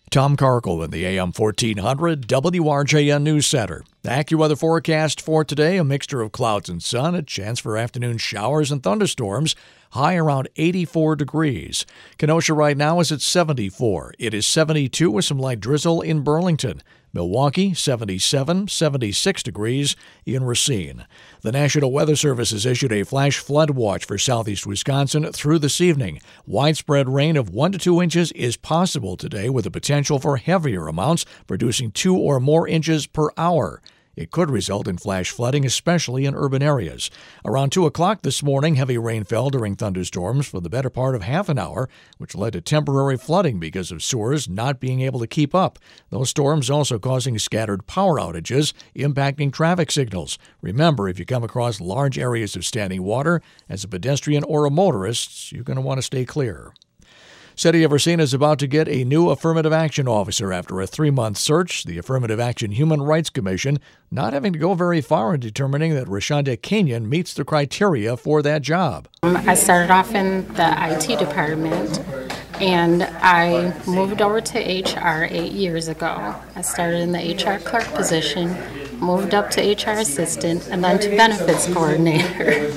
Tom Karkel in the AM 1400 WRJN News Center. The AccuWeather forecast for today, a mixture of clouds and sun, a chance for afternoon showers and thunderstorms, high around 84 degrees. Kenosha right now is at 74. It is 72 with some light drizzle in Burlington. Milwaukee, 77, 76 degrees in Racine. The National Weather Service has issued a flash flood watch for southeast Wisconsin through this evening. Widespread rain of 1 to 2 inches is possible today with the potential for heavier amounts, producing 2 or more inches per hour. It could result in flash flooding, especially in urban areas. Around 2 o'clock this morning, heavy rain fell during thunderstorms for the better part of half an hour, which led to temporary flooding because of sewers not being able to keep up. Those storms also causing scattered power outages, impacting traffic signals. Remember, if you come across large areas of standing water, as a pedestrian or a motorist, you're going to want to stay clear. City of Racine is about to get a new affirmative action officer after a 3-month search. The Affirmative Action Human Rights Commission not having to go very far in determining that Rashonda Kenyon meets the criteria for that job. I started off in the IT department, and I moved over to HR 8 years ago. I started in the HR clerk position, moved up to HR assistant, and then to benefits coordinator.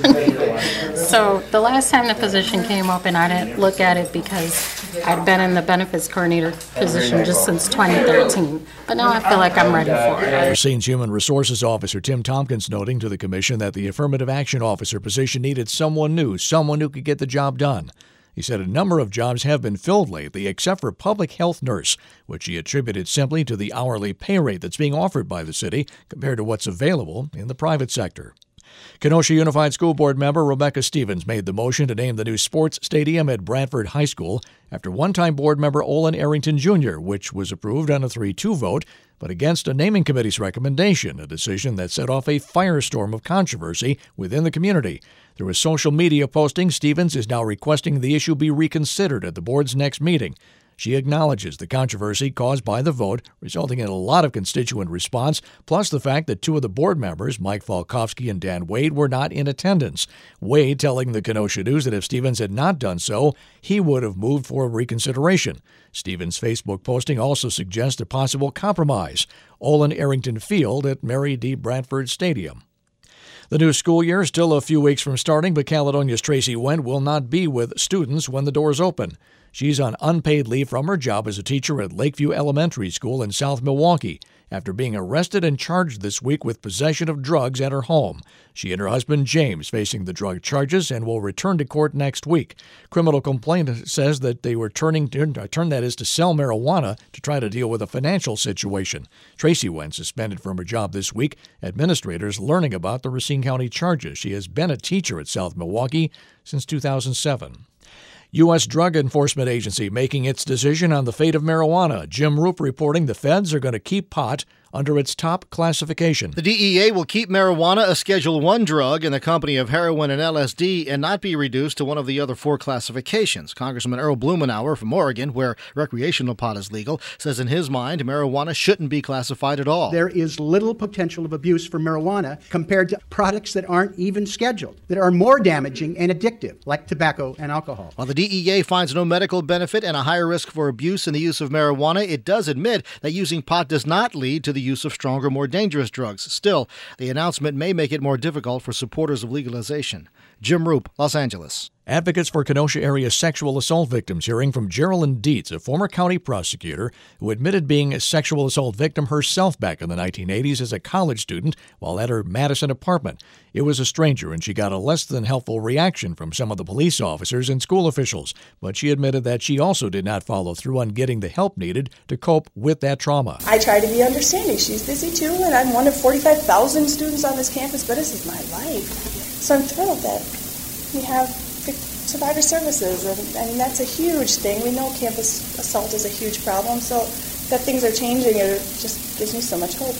So the last time the position came up, and I didn't look at it because I'd been in the benefits coordinator position just since 2013. But now I feel like I'm ready for it. Racine's Human Resources Officer Tim Tompkins noting to the commission that the Affirmative Action Officer position needed someone new, someone who could get the job done. He said a number of jobs have been filled lately, except for public health nurse, which he attributed simply to the hourly pay rate that's being offered by the city compared to what's available in the private sector. Kenosha Unified School Board member Rebecca Stevens made the motion to name the new sports stadium at Bradford High School after one-time board member Olin Arrington Jr., which was approved on a 3-2 vote, but against a naming committee's recommendation, a decision that set off a firestorm of controversy within the community. Through a social media posting, Stevens is now requesting the issue be reconsidered at the board's next meeting. She acknowledges the controversy caused by the vote, resulting in a lot of constituent response, plus the fact that 2 of the board members, Mike Falkowski and Dan Wade, were not in attendance. Wade telling the Kenosha News that if Stevens had not done so, he would have moved for reconsideration. Stevens' Facebook posting also suggests a possible compromise, Olin Arrington Field at Mary D. Bradford Stadium. The new school year is still a few weeks from starting, but Caledonia's Tracy Wendt will not be with students when the doors open. She's on unpaid leave from her job as a teacher at Lakeview Elementary School in South Milwaukee after being arrested and charged this week with possession of drugs at her home. She and her husband James facing the drug charges and will return to court next week. Criminal complaint says that they were turning to sell marijuana to try to deal with a financial situation. Tracy Wendt suspended from her job this week. Administrators learning about the Racine County charges. She has been a teacher at South Milwaukee since 2007. U.S. Drug Enforcement Agency making its decision on the fate of marijuana. Jim Roop reporting the feds are going to keep pot under its top classification. The DEA will keep marijuana a Schedule I drug in the company of heroin and LSD and not be reduced to one of the other 4 classifications. Congressman Earl Blumenauer from Oregon, where recreational pot is legal, says in his mind marijuana shouldn't be classified at all. There is little potential of abuse for marijuana compared to products that aren't even scheduled, that are more damaging and addictive, like tobacco and alcohol. While the DEA finds no medical benefit and a higher risk for abuse in the use of marijuana, it does admit that using pot does not lead to the use of stronger, more dangerous drugs. Still, the announcement may make it more difficult for supporters of legalization. Jim Roop, Los Angeles. Advocates for Kenosha area sexual assault victims hearing from Geraldine Dietz, a former county prosecutor who admitted being a sexual assault victim herself back in the 1980s as a college student while at her Madison apartment. It was a stranger, and she got a less than helpful reaction from some of the police officers and school officials, but she admitted that she also did not follow through on getting the help needed to cope with that trauma. I try to be understanding. She's busy too, and I'm one of 45,000 students on this campus, but this is my life. So I'm thrilled that we have survivor services, and I mean, that's a huge thing. We know campus assault is a huge problem, so that things are changing, it just gives me so much hope.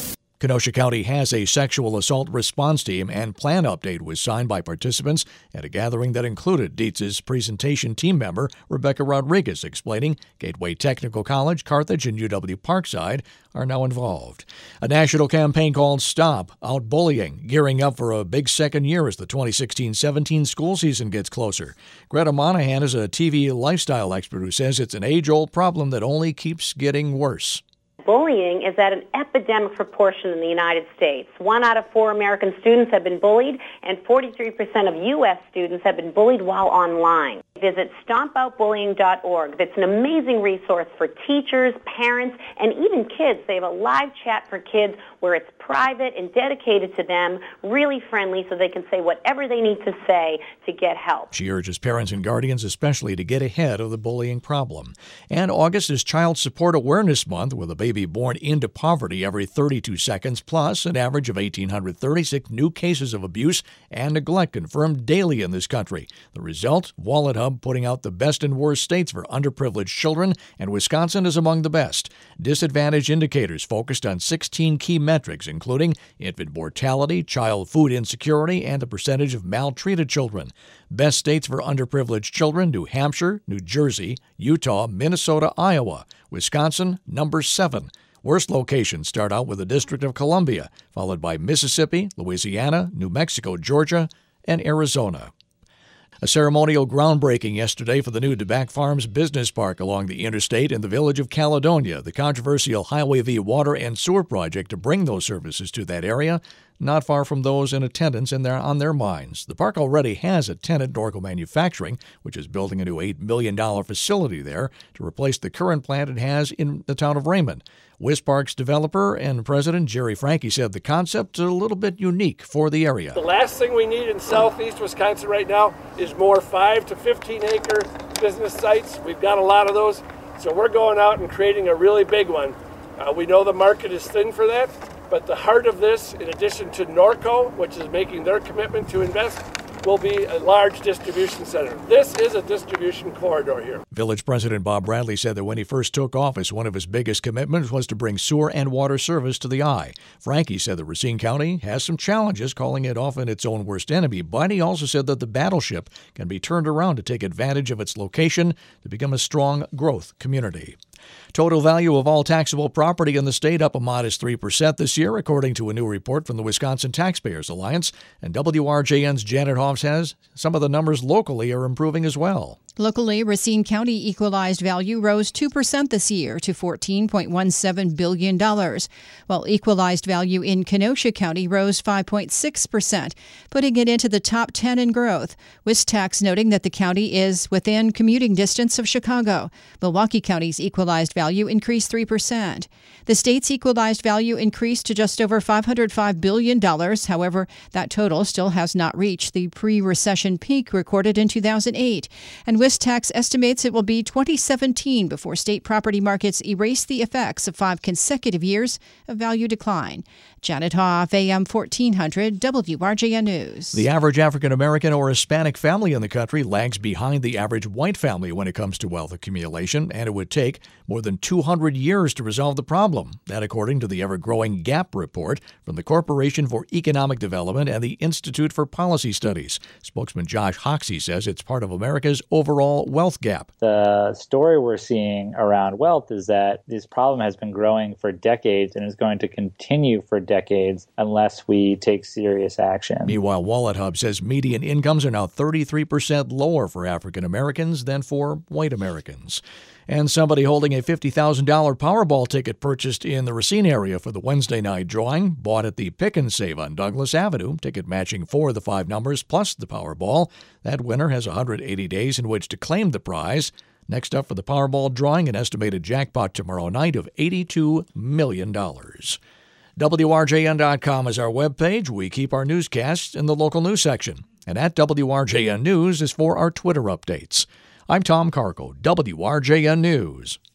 Kenosha County has a sexual assault response team, and plan update was signed by participants at a gathering that included Dietz's presentation team member Rebecca Rodriguez, explaining Gateway Technical College, Carthage, and UW Parkside are now involved. A national campaign called Stop Out Bullying, gearing up for a big second year as the 2016-17 school season gets closer. Greta Monahan is a TV lifestyle expert who says it's an age-old problem that only keeps getting worse. Bullying is at an epidemic proportion in the United States. 1 out of 4 American students have been bullied, and 43% of U.S. students have been bullied while online. Visit stompoutbullying.org. It's an amazing resource for teachers, parents, and even kids. They have a live chat for kids where it's private and dedicated to them, really friendly, so they can say whatever they need to say to get help. She urges parents and guardians especially to get ahead of the bullying problem. And August is Child Support Awareness Month, with a baby born into poverty every 32 seconds, plus an average of 1,836 new cases of abuse and neglect confirmed daily in this country. The result, Wallet Hub putting out the best and worst states for underprivileged children, and Wisconsin is among the best. Disadvantage indicators focused on 16 key metrics, including infant mortality, child food insecurity, and the percentage of maltreated children. Best states for underprivileged children: New Hampshire, New Jersey, Utah, Minnesota, Iowa. Wisconsin, number 7. Worst locations start out with the District of Columbia, followed by Mississippi, Louisiana, New Mexico, Georgia, and Arizona. A ceremonial groundbreaking yesterday for the new DeBack Farms Business Park along the interstate in the village of Caledonia, the controversial Highway V water and sewer project to bring those services to that area, not far from those in attendance and on their minds. The park already has a tenant, Norco Manufacturing, which is building a new $8 million facility there to replace the current plant it has in the town of Raymond. Wispark's developer and president Jerry Franke said the concept is a little bit unique for the area. The last thing we need in southeast Wisconsin right now is more 5 to 15 acre business sites. We've got a lot of those, so we're going out and creating a really big one. We know the market is thin for that, but the heart of this, in addition to Norco, which is making their commitment to invest, will be a large distribution center. This is a distribution corridor here. Village President Bob Bradley said that when he first took office, one of his biggest commitments was to bring sewer and water service to the eye. Franke said that Racine County has some challenges, calling it often its own worst enemy, but he also said that the battleship can be turned around to take advantage of its location to become a strong growth community. Total value of all taxable property in the state up a modest 3% this year, according to a new report from the Wisconsin Taxpayers Alliance. And WRJN's Janet Hoff says some of the numbers locally are improving as well. Locally, Racine County equalized value rose 2% this year to $14.17 billion, while equalized value in Kenosha County rose 5.6%, putting it into the top 10 in growth. WisTax noting that the county is within commuting distance of Chicago. Milwaukee County's equalized value increased 3%. The state's equalized value increased to just over $505 billion. However, that total still has not reached the pre-recession peak recorded in 2008. And WisTax estimates it will be 2017 before state property markets erase the effects of 5 consecutive years of value decline. Janet Hoff, AM 1400, WRJN News. The average African-American or Hispanic family in the country lags behind the average white family when it comes to wealth accumulation, and it would take more than 200 years to resolve the problem. That according to the ever-growing GAP report from the Corporation for Economic Development and the Institute for Policy Studies. Spokesman Josh Hoxie says it's part of America's overall wealth gap. The story we're seeing around wealth is that this problem has been growing for decades and is going to continue for decades unless we take serious action. Meanwhile, Wallet Hub says median incomes are now 33% lower for African Americans than for white Americans. And somebody holding a $50,000 Powerball ticket purchased in the Racine area for the Wednesday night drawing bought at the Pick and Save on Douglas Avenue, ticket matching 4 of the 5 numbers plus the Powerball. That winner has 180 days in which to claim the prize. Next up for the Powerball drawing, an estimated jackpot tomorrow night of $82 million. WRJN.com is our webpage. We keep our newscasts in the local news section. And at WRJN News is for our Twitter updates. I'm Tom Carco, WRJN News.